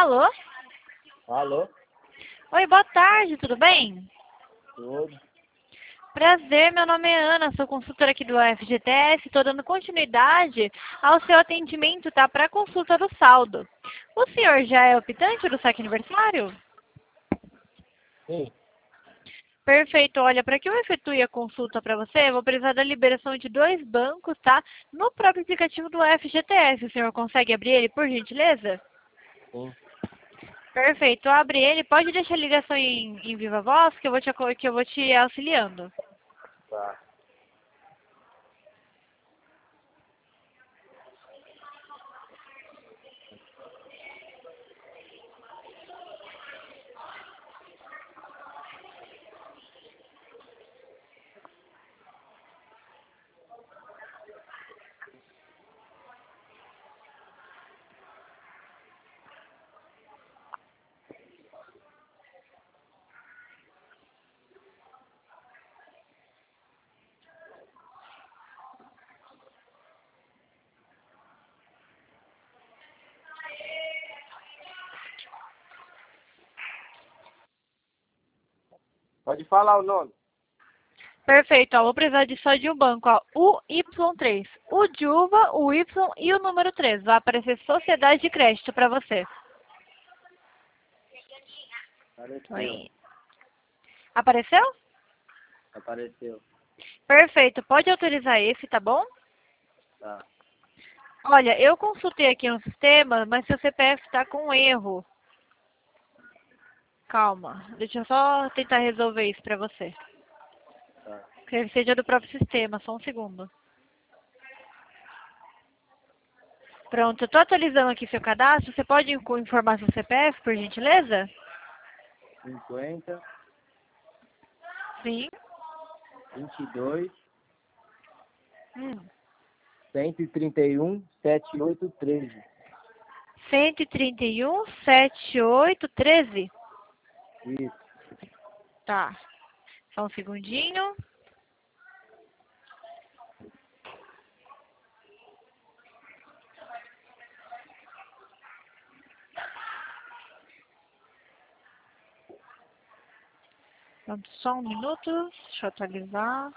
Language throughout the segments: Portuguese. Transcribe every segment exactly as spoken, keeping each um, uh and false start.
Alô? Alô? Oi, boa tarde, tudo bem? Tudo. Prazer, meu nome é Ana, sou consultora aqui do F G T S, estou dando continuidade ao seu atendimento, tá? Para a consulta do saldo. O senhor já é optante do saque aniversário? Sim. Perfeito, olha, para que eu efetue a consulta para você, eu vou precisar da liberação de dois bancos, tá? No próprio aplicativo do F G T S, o senhor consegue abrir ele, por gentileza? Sim. Perfeito, abre ele, pode deixar a ligação em, em viva voz, que eu vou te, aco- que eu vou te auxiliando. Tá. Pode falar o nome. Perfeito, ó, vou precisar de só de um banco, ó, U Y três. O de uva, o Y e o número três. Vai aparecer Sociedade de Crédito para você. Apareceu. Oi. Apareceu? Apareceu. Perfeito, pode autorizar esse, tá bom? Tá. Olha, eu consultei aqui no sistema, mas seu C P F está com erro. Calma, deixa eu só tentar resolver isso para você. Tá. Que seja do próprio sistema, só um segundo. Pronto, eu estou atualizando aqui seu cadastro. Você pode inco- informar seu C P F, por gentileza? cinquenta, Sim. vinte e dois, Hum. cento e trinta e um, setenta e oito, treze. cento e trinta e um, setenta e oito, treze. Isso. Tá. Só um segundinho. Pronto, só um minuto. Deixa eu atualizar.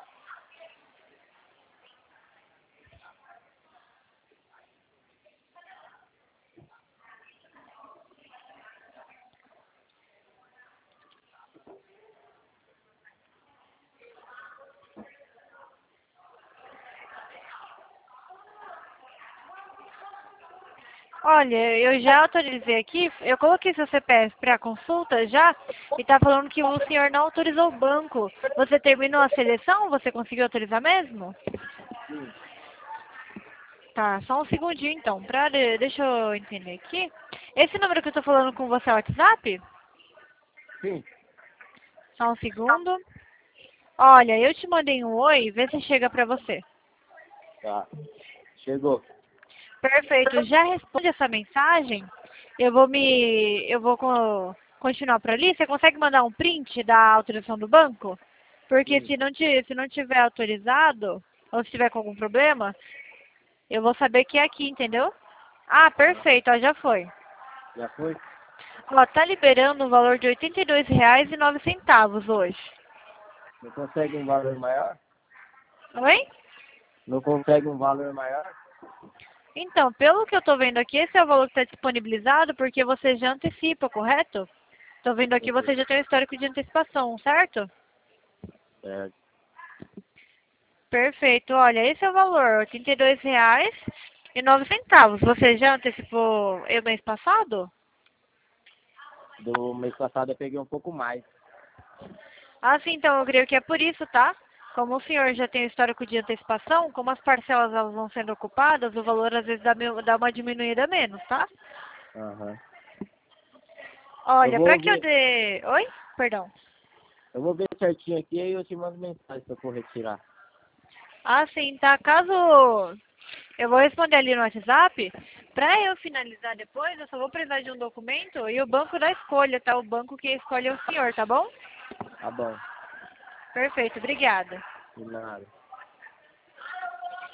Olha, eu já autorizei aqui, eu coloquei seu C P F para consulta já, e tá falando que o senhor não autorizou o banco. Você terminou a seleção? Você conseguiu autorizar mesmo? Sim. Tá, só um segundinho então, pra, de- deixa eu entender aqui. Esse número que eu tô falando com você é o WhatsApp? Sim. Só um segundo. Olha, eu te mandei um oi, vê se chega pra você. Tá. Chegou. Perfeito, já responde essa mensagem. Eu vou me, eu vou co- continuar por ali. Você consegue mandar um print da autorização do banco? Porque Sim. se não, ti- se não tiver autorizado, ou se tiver com algum problema, eu vou saber que é aqui, entendeu? Ah, Tá. perfeito, ó, já foi. Já foi? Ó, tá liberando o valor de oitenta e dois reais e nove centavos hoje. Não consegue um valor maior? Oi? Não consegue um valor maior? Então, pelo que eu tô vendo aqui, esse é o valor que está disponibilizado porque você já antecipa, correto? Tô vendo aqui, você já tem um histórico de antecipação, certo? Certo. Perfeito. Olha, esse é o valor, oitenta e dois reais e nove centavos. Você já antecipou o mês passado? Do mês passado eu peguei um pouco mais. Ah, sim, então eu creio que é por isso, tá? Como o senhor já tem o histórico de antecipação, como as parcelas elas vão sendo ocupadas, o valor às vezes dá, me- dá uma diminuída menos, tá? Aham. Eu Olha, pra vou que eu ver. dê... Oi? Perdão. Eu vou ver certinho aqui e eu te mando mensagem se eu for retirar. Ah, sim, tá? Caso eu vou responder ali no WhatsApp, pra eu finalizar depois, eu só vou precisar de um documento e o banco da escolha, tá? O banco que escolhe é o senhor, tá bom? Tá bom. Perfeito, obrigada. De nada.